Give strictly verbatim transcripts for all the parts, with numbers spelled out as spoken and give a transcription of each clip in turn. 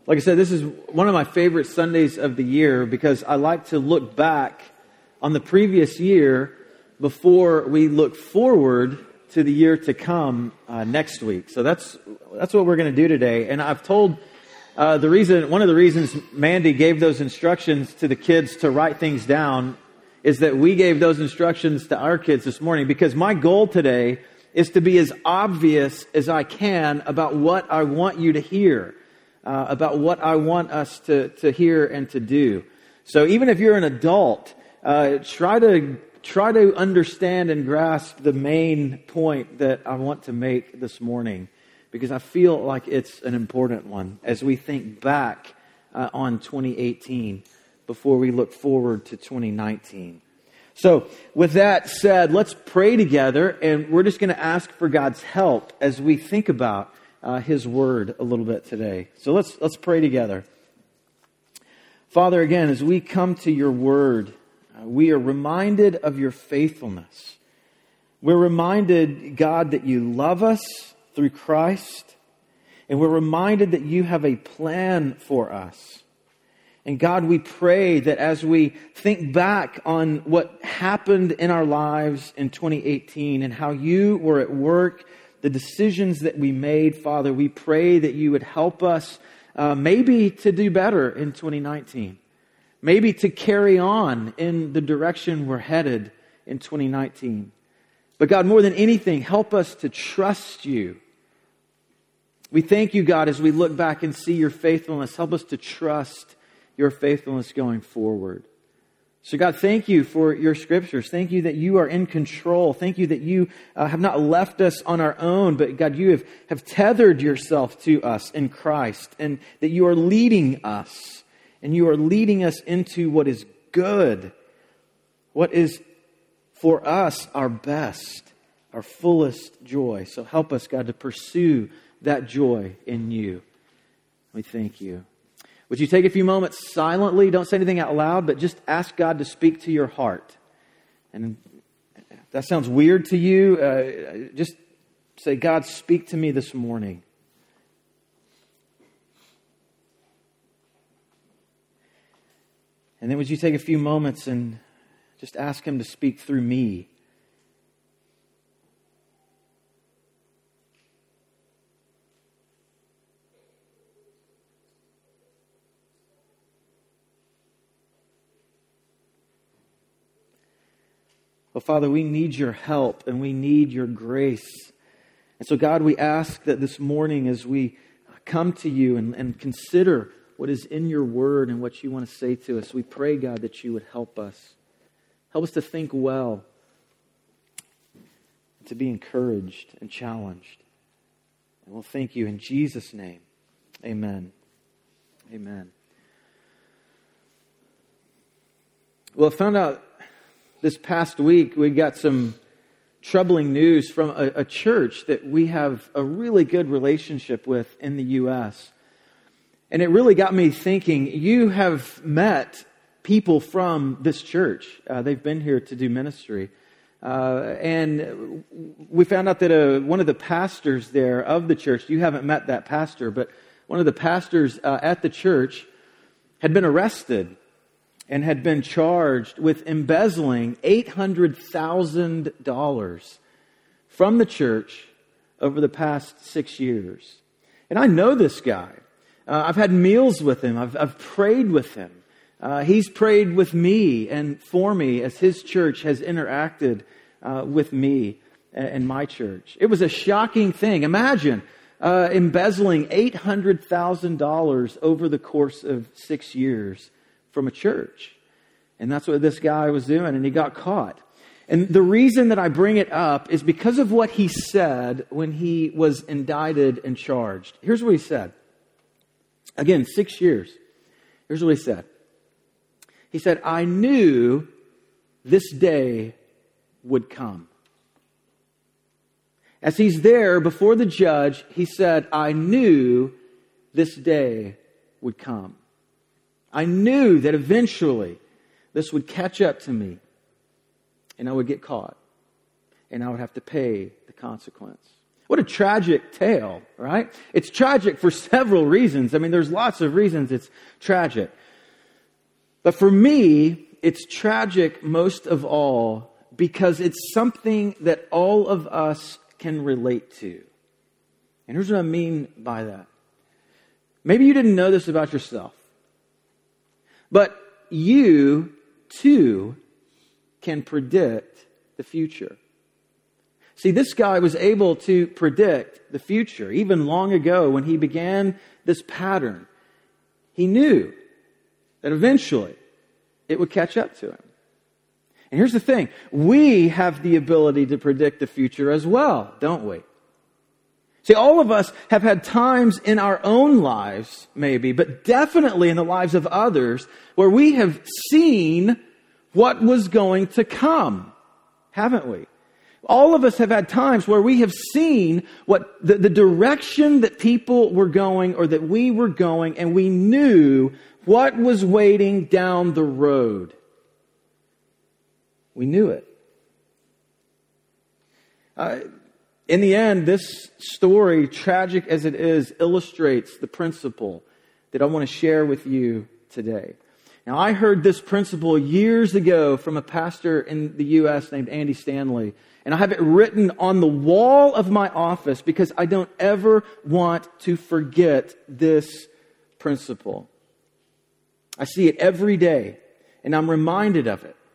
Like I said, this is one of my favorite Sundays of the year because I like to look back on the previous year before we look forward to the year to come uh, next week. So that's that's what we're going to do today. And I've told uh, the reason, one of the reasons Mandy gave those instructions to the kids to write things down is that we gave those instructions to our kids this morning, because my goal today is to be as obvious as I can about what I want you to hear. Uh, about what I want us to, to hear and to do. So even if you're an adult, uh, try to try to understand and grasp the main point that I want to make this morning, because I feel like it's an important one as we think back uh, on twenty eighteen before we look forward to twenty nineteen. So with that said, let's pray together, and we're just going to ask for God's help as we think about Uh, His Word a little bit today. So let's let's pray together. Father, again, as we come to Your Word, uh, we are reminded of Your faithfulness. We're reminded, God, that You love us through Christ, and we're reminded that You have a plan for us. And God, we pray that as we think back on what happened in our lives in twenty eighteen and how You were at work, the decisions that we made, Father, we pray that You would help us uh, maybe to do better in twenty nineteen. Maybe to carry on in the direction we're headed in twenty nineteen. But God, more than anything, help us to trust You. We thank You, God, as we look back and see Your faithfulness. Help us to trust Your faithfulness going forward. So God, thank You for Your scriptures. Thank You that You are in control. Thank You that You uh, have not left us on our own, but God, You have, have tethered Yourself to us in Christ, and that You are leading us, and You are leading us into what is good, what is for us our best, our fullest joy. So help us, God, to pursue that joy in You. We thank You. Would you take a few moments silently? Don't say anything out loud, but just ask God to speak to your heart. And if that sounds weird to you, uh, just say, God, speak to me this morning. And then would you take a few moments and just ask Him to speak through me? Well, Father, we need Your help and we need Your grace. And so, God, we ask that this morning as we come to You and, and consider what is in Your Word and what You want to say to us, we pray, God, that You would help us. Help us to think well, to be encouraged and challenged. And we'll thank You in Jesus' name. Amen. Amen. Well, I found out this past week, we got some troubling news from a, a church that we have a really good relationship with in the U S And it really got me thinking, you have met people from this church. Uh, they've been here to do ministry. Uh, and we found out that uh, one of the pastors there of the church, you haven't met that pastor, but one of the pastors uh, at the church had been arrested and had been charged with embezzling eight hundred thousand dollars from the church over the past six years. And I know this guy. Uh, I've had meals with him. I've, I've prayed with him. Uh, he's prayed with me and for me as his church has interacted uh, with me and my church. It was a shocking thing. Imagine uh, embezzling eight hundred thousand dollars over the course of six years from a church. And that's what this guy was doing, and he got caught. And the reason that I bring it up is because of what he said when he was indicted and charged. Here's what he said. Again, six years. Here's what he said. He said, I knew this day would come. As he's there before the judge, he said, I knew this day would come. I knew that eventually this would catch up to me and I would get caught and I would have to pay the consequence. What a tragic tale, right? It's tragic for several reasons. I mean, there's lots of reasons it's tragic. But for me, it's tragic most of all because it's something that all of us can relate to. And here's what I mean by that. Maybe you didn't know this about yourself, but you too can predict the future. See, this guy was able to predict the future even long ago when he began this pattern. He knew that eventually it would catch up to him. And here's the thing. We have the ability to predict the future as well, don't we? See, all of us have had times in our own lives, maybe, but definitely in the lives of others, where we have seen what was going to come, haven't we? All of us have had times where we have seen what the, the direction that people were going or that we were going, and we knew what was waiting down the road. We knew it. Uh, in the end, this story, tragic as it is, illustrates the principle that I want to share with you today. Now, I heard this principle years ago from a pastor in the U S named Andy Stanley. And I have it written on the wall of my office because I don't ever want to forget this principle. I see it every day, and I'm reminded of it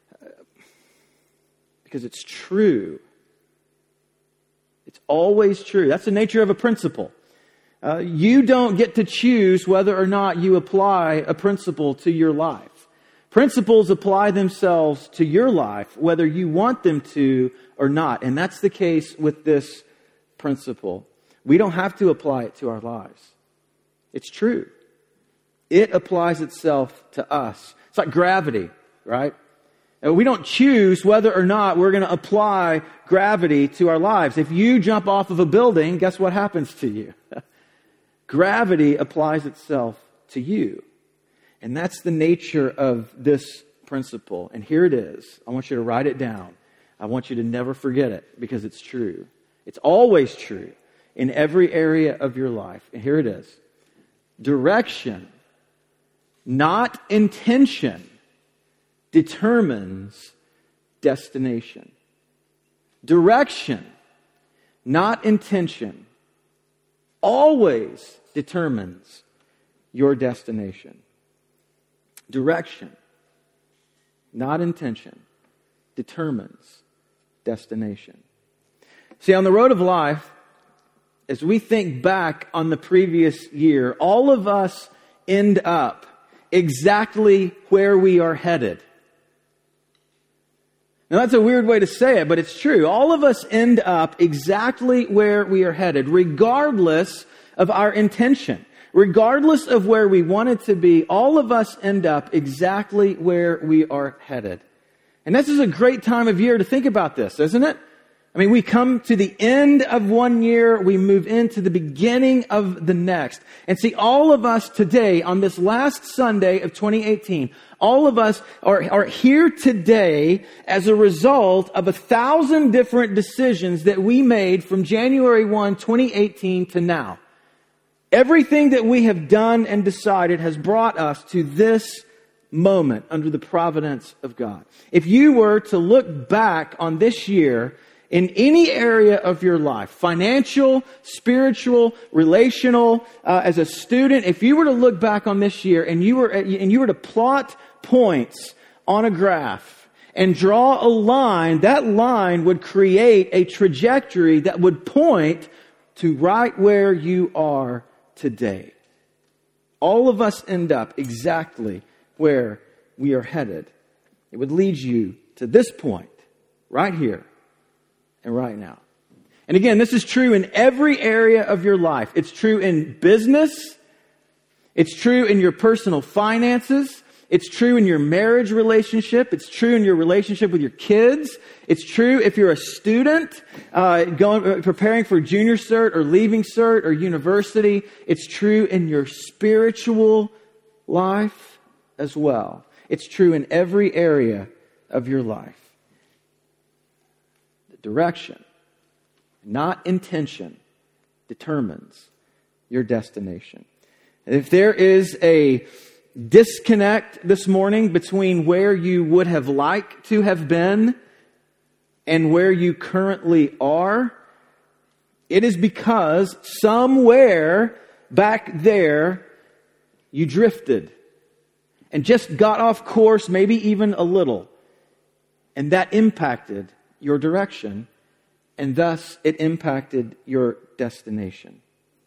because it's true. It's always true. That's the nature of a principle. Uh, you don't get to choose whether or not you apply a principle to your life. Principles apply themselves to your life, whether you want them to or not. And that's the case with this principle. We don't have to apply it to our lives. It's true. It applies itself to us. It's like gravity, right? And we don't choose whether or not we're going to apply gravity to our lives. If you jump off of a building, guess what happens to you? Gravity applies itself to you. And that's the nature of this principle. And here it is. I want you to write it down. I want you to never forget it because it's true. It's always true in every area of your life. And here it is. Direction, not intention, determines destination. Direction, not intention, always determines your destination. Direction, not intention, determines destination. See, on the road of life, as we think back on the previous year, all of us end up exactly where we are headed. Now, that's a weird way to say it, but it's true. All of us end up exactly where we are headed, regardless of our intention. Regardless of where we want it to be, all of us end up exactly where we are headed. And this is a great time of year to think about this, isn't it? I mean, we come to the end of one year, we move into the beginning of the next. And see, all of us today, on this last Sunday of twenty eighteen, all of us are, are here today as a result of a thousand different decisions that we made from January first, twenty eighteen to now. Everything that we have done and decided has brought us to this moment under the providence of God. If you were to look back on this year in any area of your life, financial, spiritual, relational, uh, as a student, if you were to look back on this year and you were and you were to plot points on a graph and draw a line, that line would create a trajectory that would point to right where you are today. All of us end up exactly where we are headed. It would lead you to this point, right here and right now. And again, this is true in every area of your life. It's true in business. It's true in your personal finances. It's true in your marriage relationship. It's true in your relationship with your kids. It's true if you're a student uh, going uh, preparing for junior cert or leaving cert or university. It's true in your spiritual life as well. It's true in every area of your life. The direction, not intention, determines your destination. If there is a disconnect this morning between where you would have liked to have been and where you currently are, it is because somewhere back there you drifted and just got off course, maybe even a little. And that impacted your direction, and thus it impacted your destination.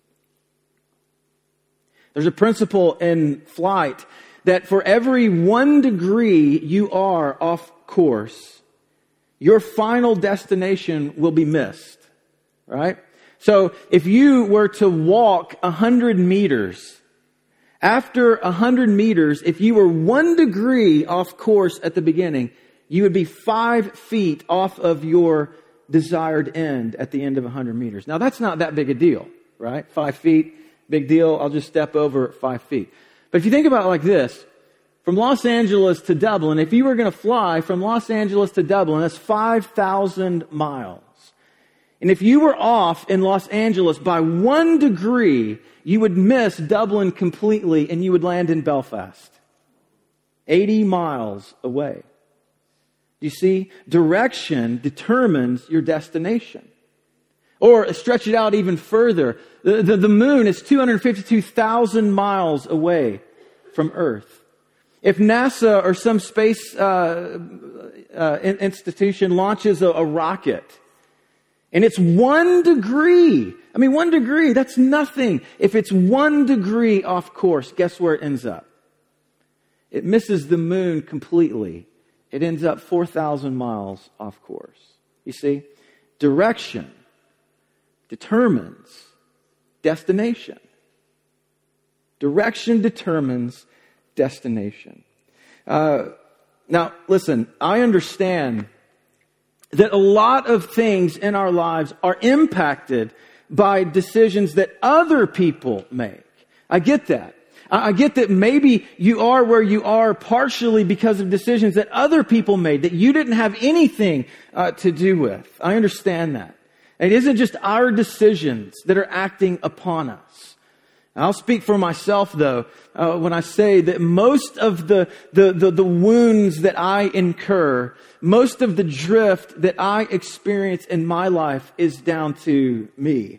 There's a principle in flight that for every one degree you are off course, your final destination will be missed, right? So if you were to walk a hundred meters, after a hundred meters, if you were one degree off course at the beginning, you would be five feet off of your desired end at the end of a hundred meters. Now that's not that big a deal, right? Five feet, big deal. I'll just step over five feet. But if you think about it like this, from Los Angeles to Dublin, if you were going to fly from Los Angeles to Dublin, that's five thousand miles. And if you were off in Los Angeles by one degree, you would miss Dublin completely and you would land in Belfast, eighty miles away. You see, direction determines your destination. Or stretch it out even further. The, the, the moon is two hundred fifty-two thousand miles away from Earth. If NASA or some space uh, uh, institution launches a, a rocket, and it's one degree, I mean, one degree, that's nothing. If it's one degree off course, guess where it ends up? It misses the moon completely. It ends up four thousand miles off course. You see, direction determines destination. Direction determines destination. Uh, now, listen, I understand that a lot of things in our lives are impacted by decisions that other people make. I get that. I get that maybe you are where you are partially because of decisions that other people made that you didn't have anything uh, to do with. I understand that. It isn't just our decisions that are acting upon us. I'll speak for myself, though, uh, when I say that most of the, the, the, the wounds that I incur, most of the drift that I experience in my life is down to me.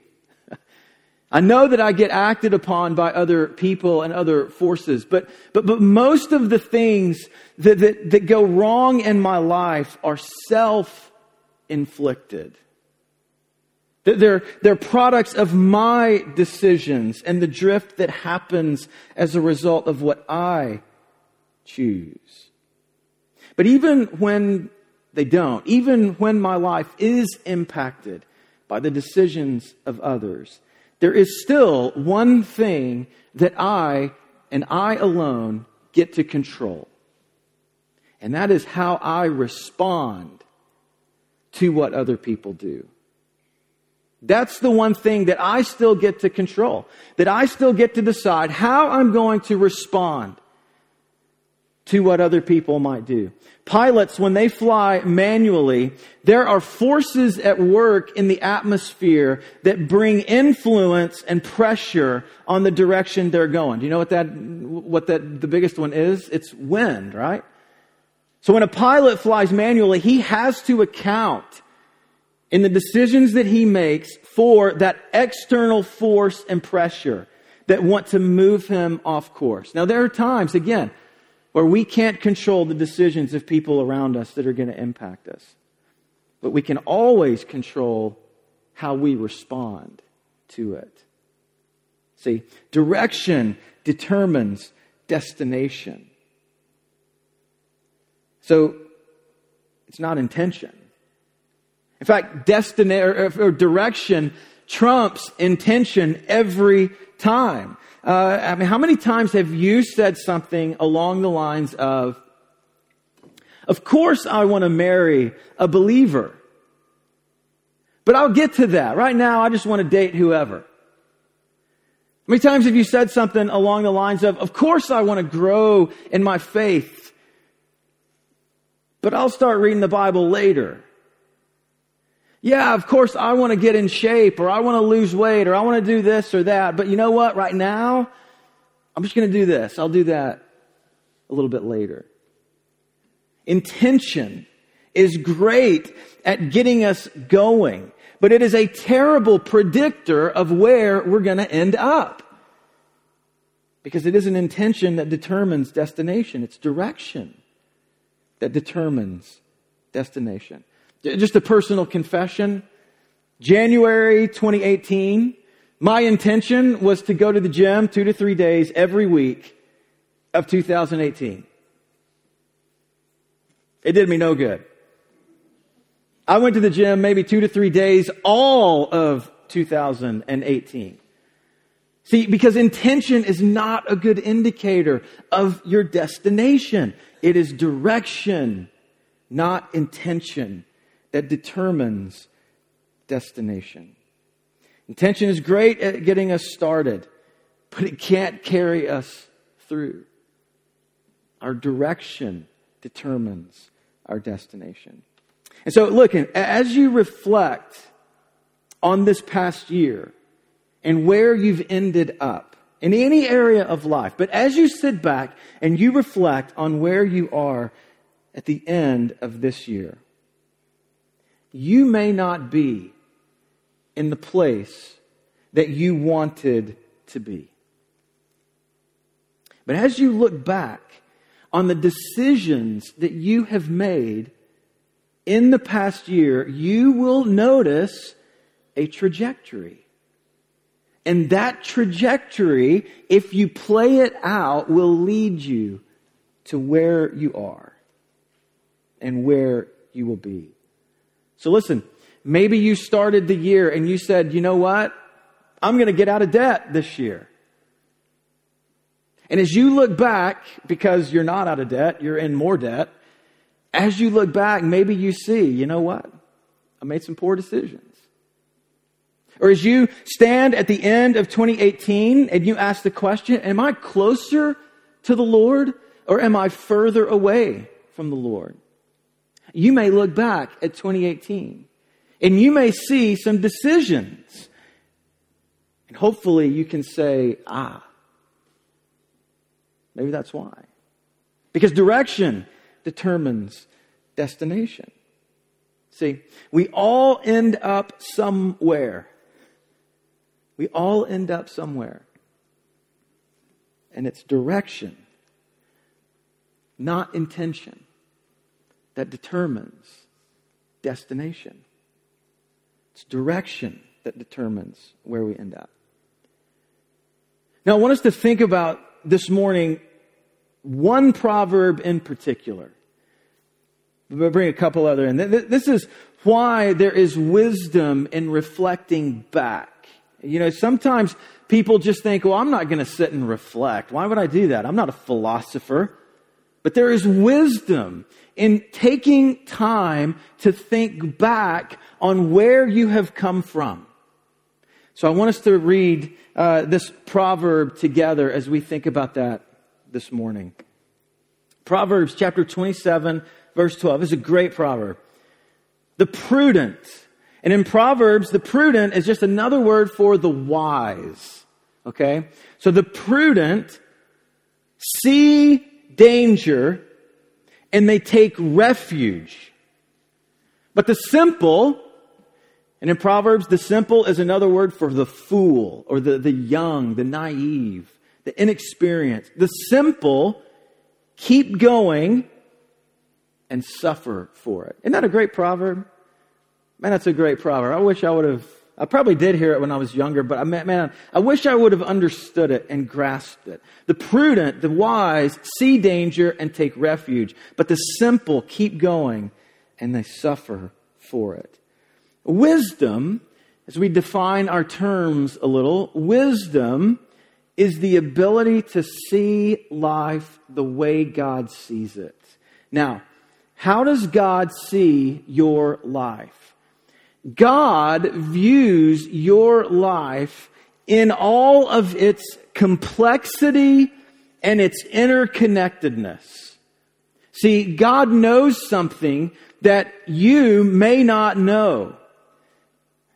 I know that I get acted upon by other people and other forces, but but but most of the things that that, that go wrong in my life are self-inflicted. They're, they're products of my decisions and the drift that happens as a result of what I choose. But even when they don't, even when my life is impacted by the decisions of others, there is still one thing that I and I alone get to control. And that is how I respond to what other people do. That's the one thing that I still get to control. That I still get to decide how I'm going to respond to what other people might do. Pilots, when they fly manually, there are forces at work in the atmosphere that bring influence and pressure on the direction they're going. Do you know what that, what that, the biggest one is? It's wind, right? So when a pilot flies manually, he has to account in the decisions that he makes for that external force and pressure that want to move him off course. Now, there are times, again, where we can't control the decisions of people around us that are going to impact us. But we can always control how we respond to it. See, direction determines destination. So, it's not intention. In fact, destination or direction trumps intention every time. Uh, I mean, how many times have you said something along the lines of, of course I want to marry a believer, but I'll get to that. Right now, I just want to date whoever. How many times have you said something along the lines of, of course I want to grow in my faith, but I'll start reading the Bible later? Yeah, of course I want to get in shape, or I want to lose weight, or I want to do this or that. But you know what? Right now, I'm just going to do this. I'll do that a little bit later. Intention is great at getting us going, but it is a terrible predictor of where we're going to end up. Because it is an intention that determines destination. It's direction that determines destination. Just a personal confession. January twenty eighteen, my intention was to go to the gym two to three days every week of two thousand eighteen. It did me no good. I went to the gym maybe two to three days all of two thousand eighteen. See, because intention is not a good indicator of your destination. It is direction, not intention, that determines destination. Intention is great at getting us started, but it can't carry us through. Our direction determines our destination. And so, look, as you reflect on this past year and where you've ended up in any area of life, but as you sit back and you reflect on where you are at the end of this year, you may not be in the place that you wanted to be. But as you look back on the decisions that you have made in the past year, you will notice a trajectory. And that trajectory, if you play it out, will lead you to where you are and where you will be. So listen, maybe you started the year and you said, you know what? I'm going to get out of debt this year. And as you look back, because you're not out of debt, you're in more debt. As you look back, maybe you see, you know what? I made some poor decisions. Or as you stand at the end of twenty eighteen and you ask the question, am I closer to the Lord or am I further away from the Lord? You may look back at twenty eighteen and you may see some decisions. And hopefully you can say, ah, maybe that's why. Because direction determines destination. See, we all end up somewhere. We all end up somewhere. And it's direction, not intention, that determines destination. It's direction that determines where we end up. Now, I want us to think about this morning one proverb in particular. We'll bring a couple other in. This is why there is wisdom in reflecting back. You know, sometimes people just think, well, I'm not going to sit and reflect. Why would I do that? I'm not a philosopher. But there is wisdom in taking time to think back on where you have come from. So I want us to read uh, this proverb together as we think about that this morning. Proverbs chapter twenty-seven, verse twelve. This is a great proverb. The prudent. And in Proverbs, the prudent is just another word for the wise. Okay? So the prudent see danger and they take refuge. But the simple, and in Proverbs, the simple is another word for the fool or the, the young, the naive, the inexperienced. The simple keep going and suffer for it. Isn't that a great proverb? Man, that's a great proverb. I wish I would have, I probably did hear it when I was younger, but I, man, I wish I would have understood it and grasped it. The prudent, the wise, see danger and take refuge, but the simple keep going and they suffer for it. Wisdom, as we define our terms a little, wisdom is the ability to see life the way God sees it. Now, how does God see your life? God views your life in all of its complexity and its interconnectedness. See, God knows something that you may not know.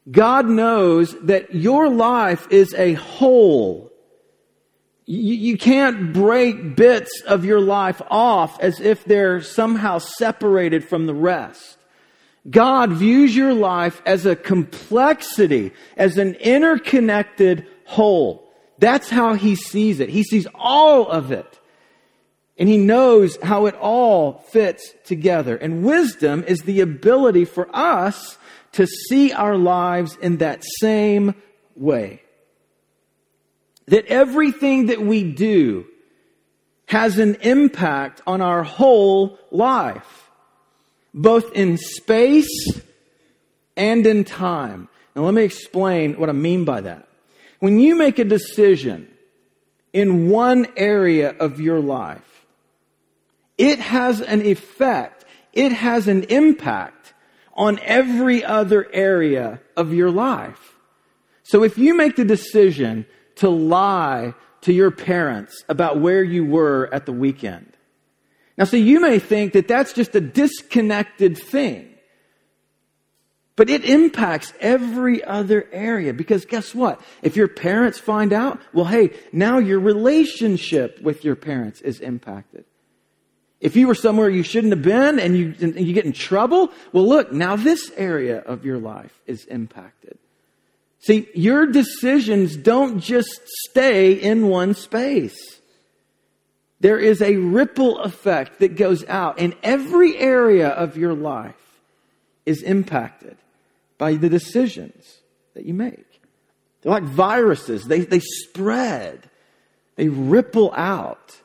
God knows that your life is a whole. You, you can't break bits of your life off as if they're somehow separated from the rest. God views your life as a complexity, as an interconnected whole. That's how He sees it. He sees all of it. And He knows how it all fits together. And wisdom is the ability for us to see our lives in that same way. That everything that we do has an impact on our whole life, both in space and in time. Now let me explain what I mean by that. When you make a decision in one area of your life, it has an effect, it has an impact on every other area of your life. So if you make the decision to lie to your parents about where you were at the weekend, now see, you may think that that's just a disconnected thing, but it impacts every other area, because guess what? If your parents find out, well, hey, now your relationship with your parents is impacted. If you were somewhere you shouldn't have been and you, and you get in trouble, well, look, now this area of your life is impacted. See, your decisions don't just stay in one space. There is a ripple effect that goes out, and every area of your life is impacted by the decisions that you make. They're like viruses. They, they spread. They ripple out.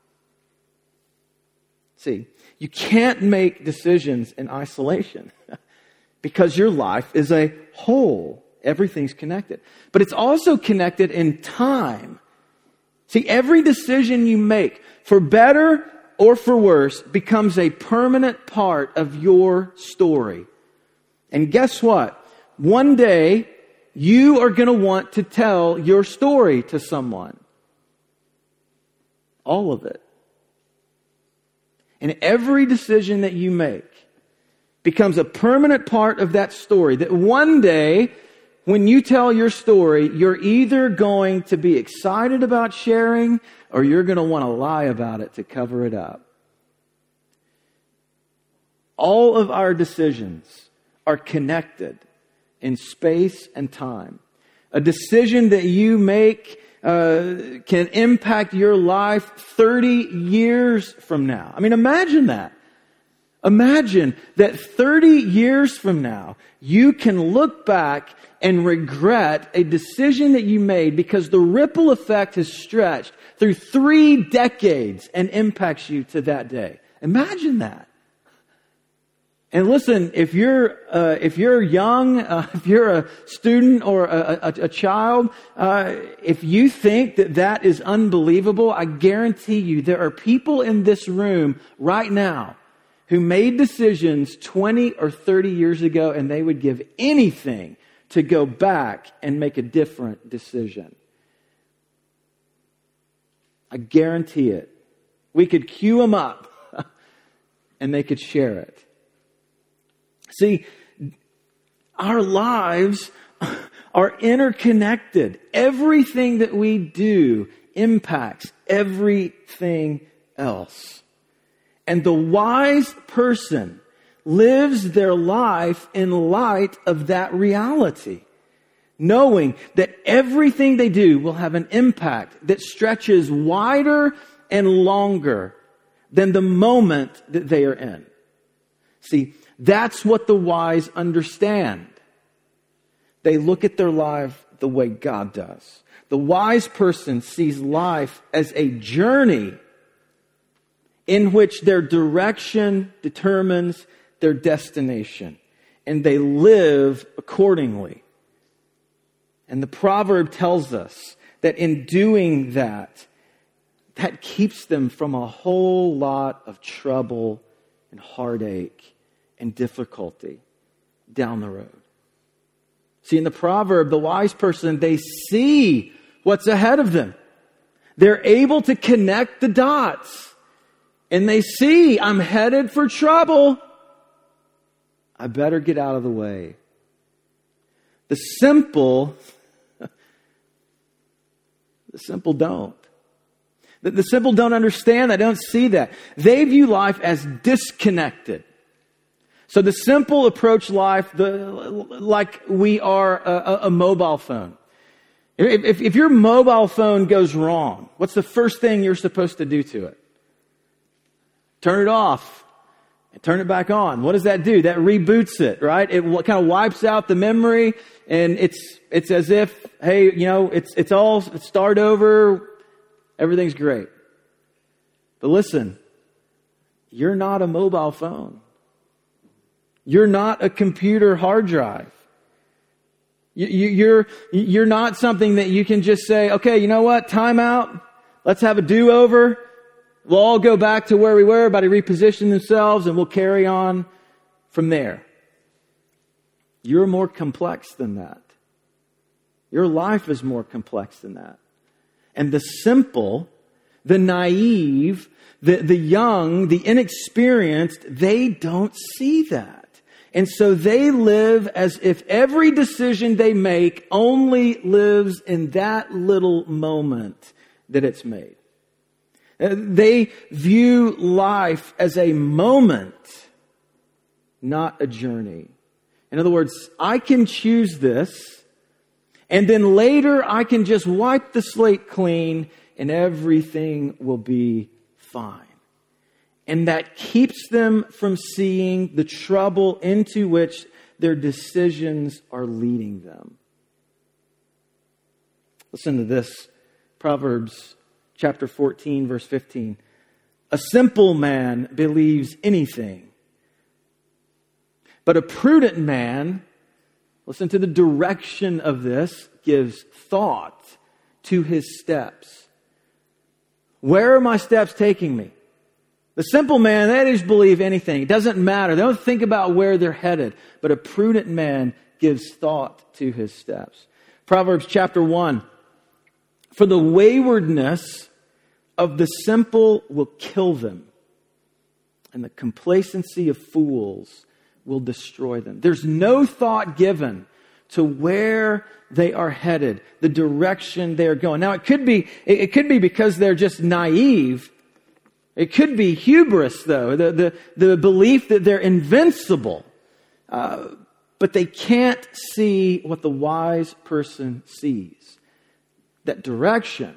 See, you can't make decisions in isolation because your life is a whole. Everything's connected. But it's also connected in time. See, every decision you make, for better or for worse, becomes a permanent part of your story. And guess what? One day, you are going to want to tell your story to someone. All of it. And every decision that you make becomes a permanent part of that story. That one day, when you tell your story, you're either going to be excited about sharing or you're going to want to lie about it to cover it up. All of our decisions are connected in space and time. A decision that you make Uh, can impact your life thirty years from now. I mean, imagine that. Imagine that thirty years from now, you can look back and regret a decision that you made because the ripple effect has stretched through three decades and impacts you to that day. Imagine that. And listen, if you're uh, if you're young, uh, if you're a student or a, a, a child, uh, if you think that that is unbelievable, I guarantee you there are people in this room right now who made decisions twenty or thirty years ago, and they would give anything to go back and make a different decision. I guarantee it. We could queue them up, and they could share it. See, our lives are interconnected. Everything that we do impacts everything else. And the wise person lives their life in light of that reality, knowing that everything they do will have an impact that stretches wider and longer than the moment that they are in. See, that's what the wise understand. They look at their life the way God does. The wise person sees life as a journey in which their direction determines their destination, and they live accordingly. And the proverb tells us that in doing that, that keeps them from a whole lot of trouble and heartache and difficulty down the road. See, in the proverb, the wise person, they see what's ahead of them. They're able to connect the dots. And they see, I'm headed for trouble. I better get out of the way. The simple, the simple don't. The, the simple don't understand that, don't see that. They view life as disconnected. So the simple approach life the, like we are a, a mobile phone. If, if, if your mobile phone goes wrong, what's the first thing you're supposed to do to it? Turn it off and turn it back on. What does that do? That reboots it, right? It kind of wipes out the memory, and it's it's as if, hey, you know, it's it's all start over. Everything's great. But listen, you're not a mobile phone. You're not a computer hard drive. You, you, you're, you're not something that you can just say, okay, you know what? Time out. Let's have a do-over. We'll all go back to where we were. Everybody reposition themselves and we'll carry on from there. You're more complex than that. Your life is more complex than that. And the simple, the naive, the, the young, the inexperienced, they don't see that. And so they live as if every decision they make only lives in that little moment that it's made. They view life as a moment, not a journey. In other words, I can choose this, and then later I can just wipe the slate clean and everything will be fine. And that keeps them from seeing the trouble into which their decisions are leading them. Listen to this. Proverbs chapter fourteen, verse fifteen. A simple man believes anything, but a prudent man, listen to the direction of this, gives thought to his steps. Where are my steps taking me? The simple man, they just believe anything. It doesn't matter. They don't think about where they're headed. But a prudent man gives thought to his steps. Proverbs chapter one. For the waywardness of the simple will kill them, and the complacency of fools will destroy them. There's no thought given to where they are headed, the direction they're going. Now, it could be, it could be because they're just naive. It could be hubris, though, the, the, the belief that they're invincible. Uh, but they can't see what the wise person sees. That direction,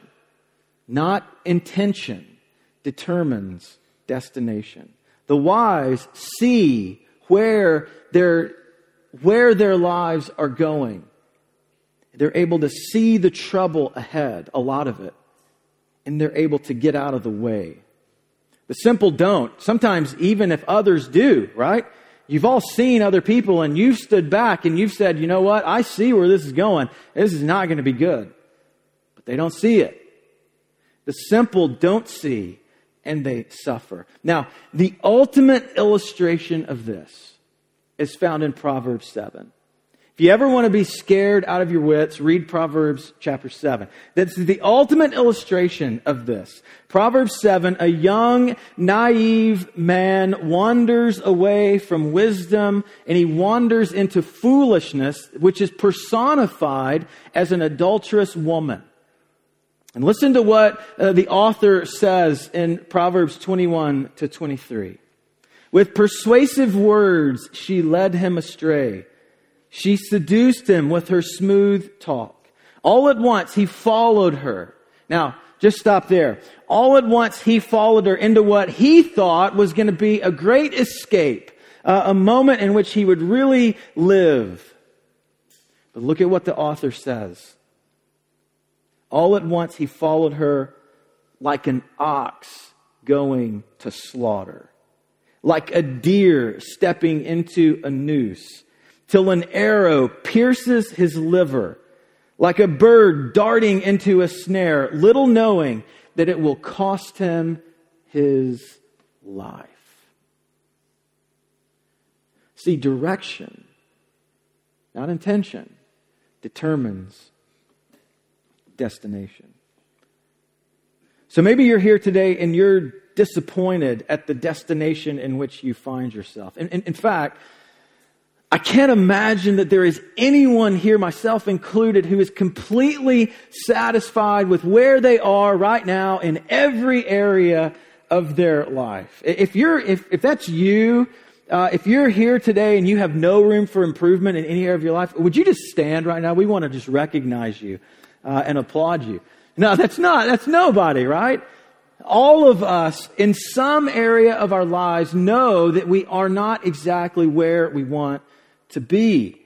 not intention, determines destination. The wise see where their, where their lives are going. They're able to see the trouble ahead, a lot of it, and they're able to get out of the way. The simple don't. Sometimes even if others do, right? You've all seen other people and you've stood back and you've said, you know what? I see where this is going. This is not going to be good. But they don't see it. The simple don't see and they suffer. Now, the ultimate illustration of this is found in Proverbs seven. If you ever want to be scared out of your wits, read Proverbs chapter seven. That's the ultimate illustration of this. Proverbs seven, a young, naive man wanders away from wisdom and he wanders into foolishness, which is personified as an adulterous woman. And listen to what uh, the author says in Proverbs twenty-one to twenty-three. With persuasive words, she led him astray. She seduced him with her smooth talk. All at once, he followed her. Now, just stop there. All at once, he followed her into what he thought was going to be a great escape, uh, a moment in which he would really live. But look at what the author says. All at once, he followed her like an ox going to slaughter, like a deer stepping into a noose, till an arrow pierces his liver, like a bird darting into a snare, little knowing that it will cost him his life. See, direction, not intention, determines destination. So maybe you're here today and you're disappointed at the destination in which you find yourself. In, in, in fact, I can't imagine that there is anyone here, myself included, who is completely satisfied with where they are right now in every area of their life. If you're, if, if that's you, uh, if you're here today and you have no room for improvement in any area of your life, would you just stand right now? We want to just recognize you uh, and applaud you. No, that's not, that's nobody, right? All of us in some area of our lives know that we are not exactly where we want to be.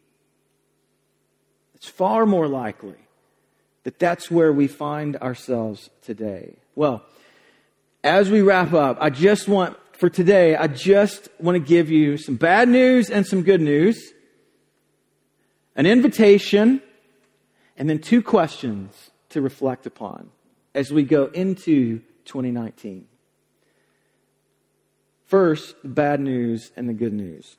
It's far more likely that that's where we find ourselves today. Well, as we wrap up, I just want, for today, I just want to give you some bad news and some good news, an invitation, and then two questions to reflect upon as we go into twenty nineteen. First, the bad news and the good news.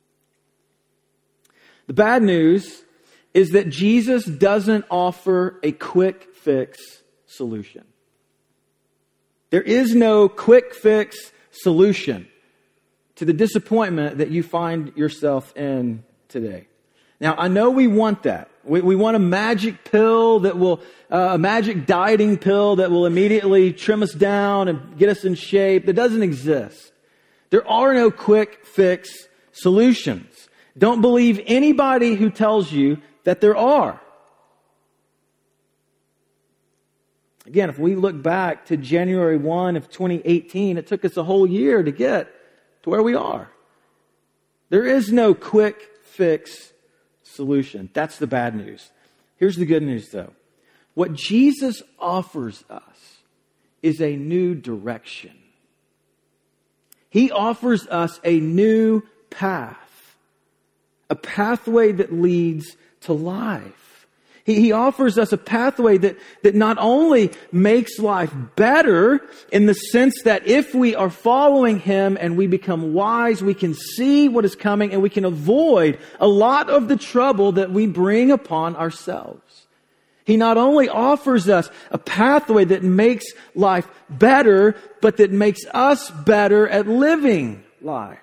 The bad news is that Jesus doesn't offer a quick fix solution. There is no quick fix solution to the disappointment that you find yourself in today. Now, I know we want that. We, we want a magic pill that will, uh, a magic dieting pill that will immediately trim us down and get us in shape. That doesn't exist. There are no quick fix solutions. Don't believe anybody who tells you that there are. Again, if we look back to January first of twenty eighteen, it took us a whole year to get to where we are. There is no quick fix solution. That's the bad news. Here's the good news, though. What Jesus offers us is a new direction. He offers us a new path, a pathway that leads to life. He, he offers us a pathway that, that not only makes life better in the sense that if we are following Him and we become wise, we can see what is coming and we can avoid a lot of the trouble that we bring upon ourselves. He not only offers us a pathway that makes life better, but that makes us better at living life.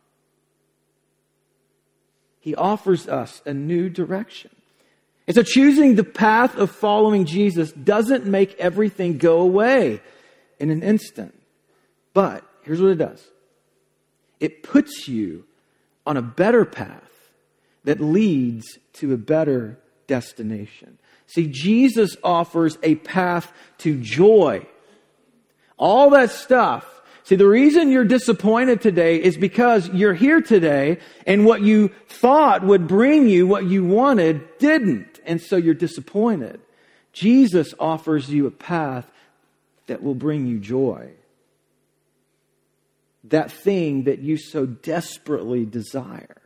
He offers us a new direction. And so choosing the path of following Jesus doesn't make everything go away in an instant. But here's what it does. It puts you on a better path that leads to a better destination. See, Jesus offers a path to joy. All that stuff. See, the reason you're disappointed today is because you're here today and what you thought would bring you what you wanted didn't. And so you're disappointed. Jesus offers you a path that will bring you joy. That thing that you so desperately desire.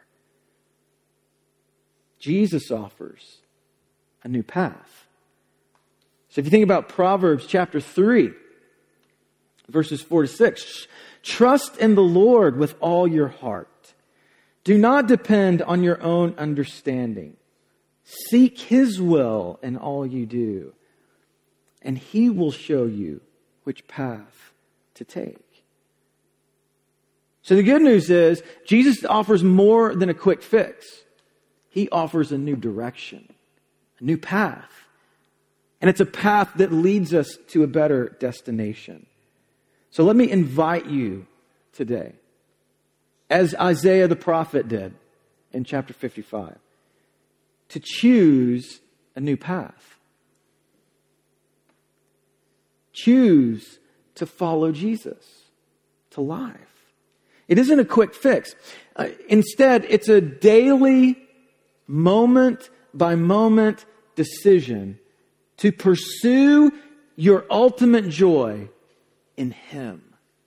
Jesus offers a new path. So if you think about Proverbs chapter three, verses four to six, trust in the Lord with all your heart. Do not depend on your own understanding. Seek His will in all you do, and He will show you which path to take. So the good news is, Jesus offers more than a quick fix. He offers a new direction, a new path. And it's a path that leads us to a better destination. So let me invite you today, as Isaiah the prophet did in chapter fifty-five, to choose a new path. Choose to follow Jesus to life. It isn't a quick fix. Uh, instead, it's a daily, moment by moment decision to pursue your ultimate joy in Him.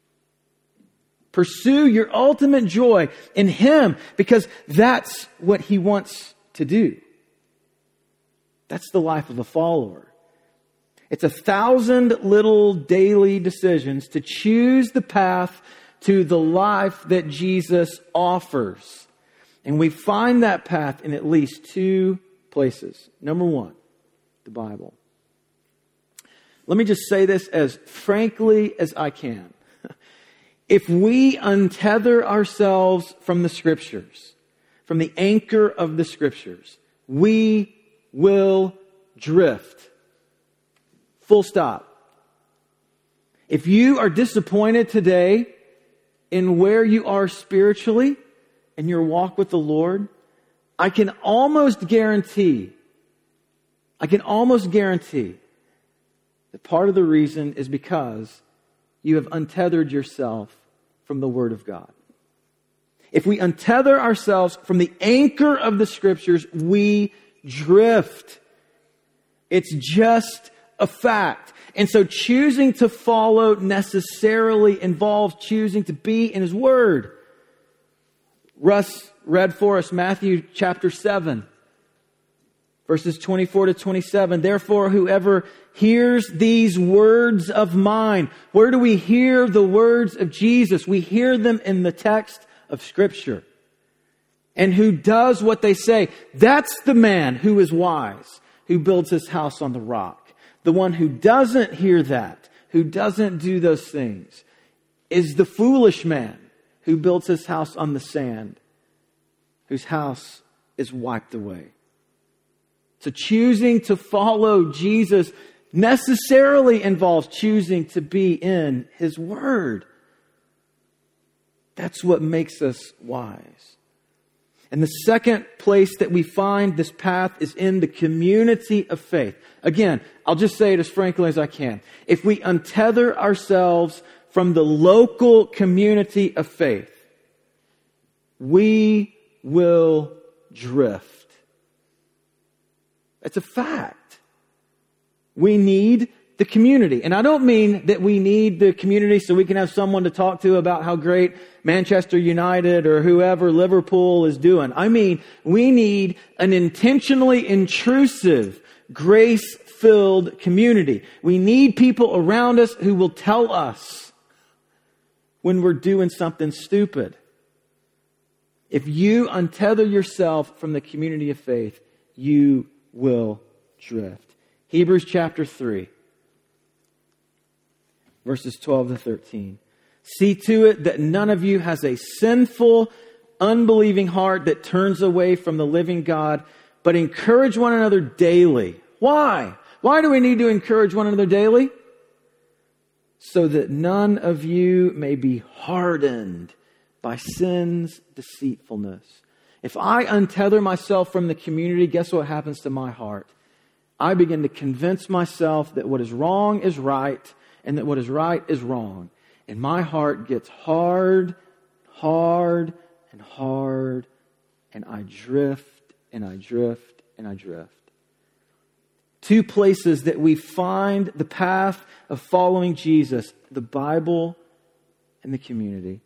Pursue your ultimate joy in Him because that's what He wants to do. That's the life of a follower. It's a thousand little daily decisions to choose the path to the life that Jesus offers. And we find that path in at least two places. Number one, the Bible. Let me just say this as frankly as I can. If we untether ourselves from the Scriptures, from the anchor of the Scriptures, we will drift. Full stop. If you are disappointed today in where you are spiritually in your walk with the Lord, I can almost guarantee, I can almost guarantee that part of the reason is because you have untethered yourself from the Word of God. If we untether ourselves from the anchor of the Scriptures, we drift. It's just a fact. And so choosing to follow necessarily involves choosing to be in His Word. Russ read for us Matthew chapter seven, verses twenty-four to twenty-seven. Therefore, whoever hears these words of mine. Where do we hear the words of Jesus? We hear them in the text of Scripture. And who does what they say. That's the man who is wise, who builds his house on the rock. The one who doesn't hear that, who doesn't do those things, is the foolish man who builds his house on the sand, whose house is wiped away. So choosing to follow Jesus necessarily involves choosing to be in His Word. That's what makes us wise. And the second place that we find this path is in the community of faith. Again, I'll just say it as frankly as I can. If we untether ourselves from the local community of faith, we will drift. It's a fact. We need the community. And I don't mean that we need the community so we can have someone to talk to about how great Manchester United or whoever Liverpool is doing. I mean, we need an intentionally intrusive, grace-filled community. We need people around us who will tell us when we're doing something stupid. If you untether yourself from the community of faith, you will drift. Hebrews chapter three, verses twelve to thirteen. See to it that none of you has a sinful, unbelieving heart that turns away from the living God, but encourage one another daily. Why? Why do we need to encourage one another daily? So that none of you may be hardened by sin's deceitfulness. If I untether myself from the community, guess what happens to my heart? I begin to convince myself that what is wrong is right and that what is right is wrong. And my heart gets hard, hard, and hard, and I drift, and I drift, and I drift. Two places that we find the path of following Jesus, the Bible and the community.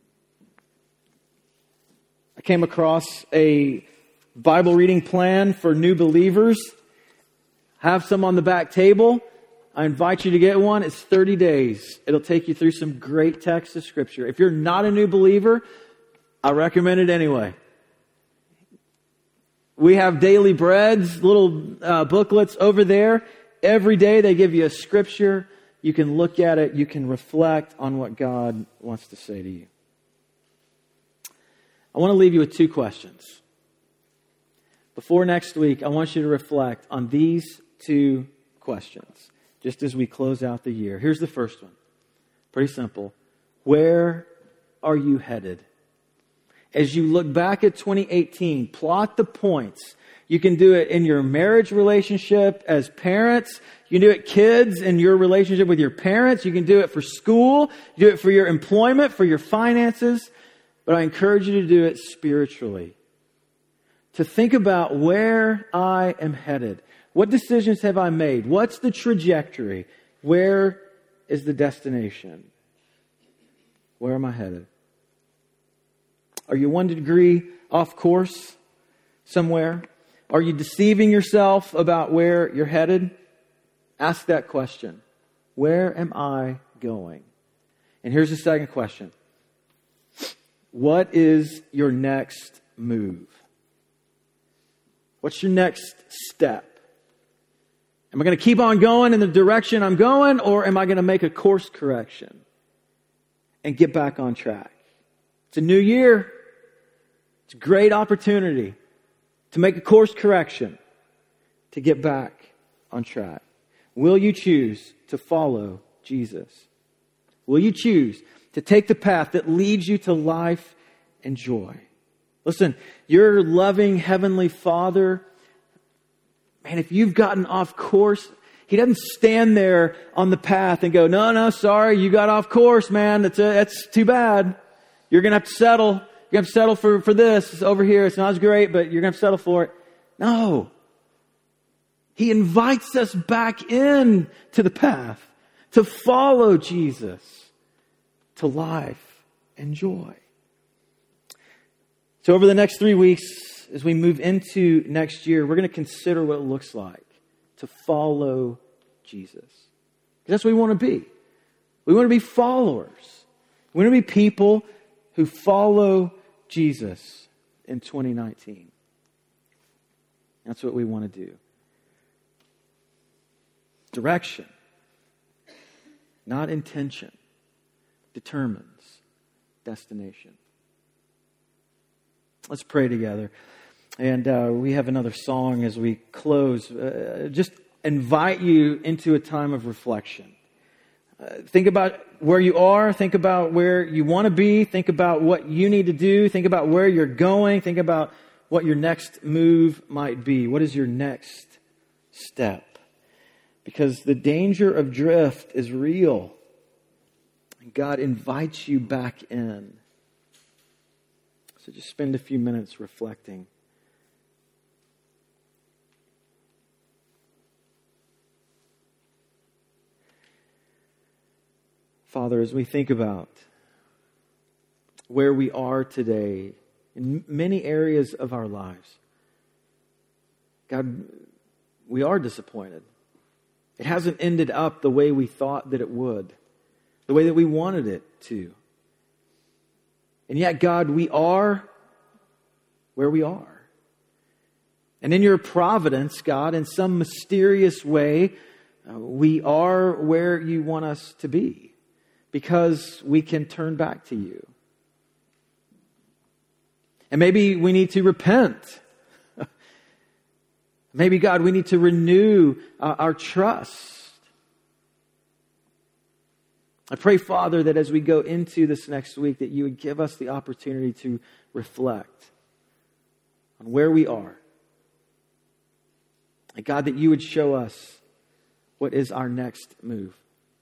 I came across a Bible reading plan for new believers. Have some on the back table. I invite you to get one. It's thirty days. It'll take you through some great texts of Scripture. If you're not a new believer, I recommend it anyway. We have daily breads, little uh, booklets over there. Every day they give you a Scripture. You can look at it. You can reflect on what God wants to say to you. I want to leave you with two questions. Before next week, I want you to reflect on these two questions, just as we close out the year. Here's the first one. Pretty simple. Where are you headed? As you look back at twenty eighteen, plot the points. You can do it in your marriage relationship as parents. You can do it, kids, in your relationship with your parents. You can do it for school. You do it for your employment, for your finances. But I encourage you to do it spiritually. To think about where I am headed. What decisions have I made? What's the trajectory? Where is the destination? Where am I headed? Are you one degree off course somewhere? Are you deceiving yourself about where you're headed? Ask that question. Where am I going? And here's the second question. What is your next move? What's your next step? Am I going to keep on going in the direction I'm going, or am I going to make a course correction and get back on track? It's a new year. It's a great opportunity to make a course correction, to get back on track. Will you choose to follow Jesus? Will you choose to take the path that leads you to life and joy? Listen, your loving Heavenly Father, man, if you've gotten off course, He doesn't stand there on the path and go, no, no, sorry, you got off course, man. That's, a, that's too bad. You're going to have to settle. You're going to have to settle for, for this. It's over here. It's not as great, but you're going to have to settle for it. No. He invites us back in to the path to follow Jesus to life and joy. So over the next three weeks, as we move into next year, we're going to consider what it looks like to follow Jesus. Because that's what we want to be. We want to be followers. We want to be people who follow Jesus in twenty nineteen. That's what we want to do. Direction, not intention, determines destination. Let's pray together. And uh, we have another song as we close. Uh, just invite you into a time of reflection. Uh, think about where you are. Think about where you want to be. Think about what you need to do. Think about where you're going. Think about what your next move might be. What is your next step? Because the danger of drift is real. And God invites you back in. So just spend a few minutes reflecting. Father, as we think about where we are today in many areas of our lives, God, we are disappointed. It hasn't ended up the way we thought that it would, the way that we wanted it to. And yet, God, we are where we are. And in your providence, God, in some mysterious way, uh, we are where you want us to be because we can turn back to you. And maybe we need to repent. Maybe, God, we need to renew uh, our trust. I pray, Father, that as we go into this next week, that you would give us the opportunity to reflect on where we are. And God, that you would show us what is our next move.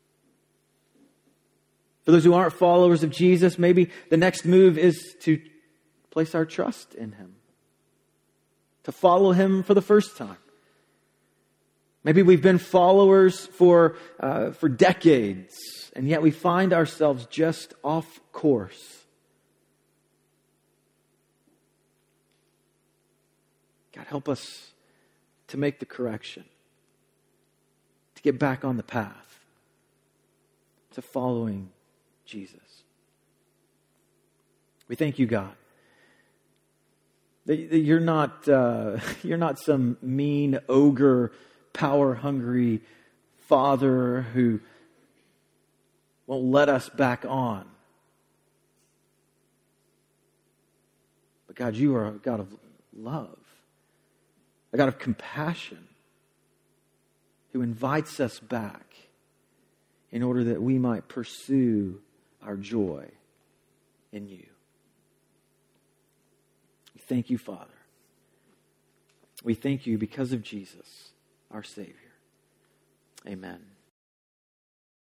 For those who aren't followers of Jesus, maybe the next move is to place our trust in Him. To follow Him for the first time. Maybe we've been followers for uh, for decades, and yet we find ourselves just off course. God, help us to make the correction, to get back on the path, to following Jesus. We thank you, God. You're not uh, you're not some mean ogre, power-hungry father who won't let us back on. But God, you are a God of love, a God of compassion, who invites us back in order that we might pursue our joy in you. Thank you, Father. We thank you because of Jesus, our Savior. Amen.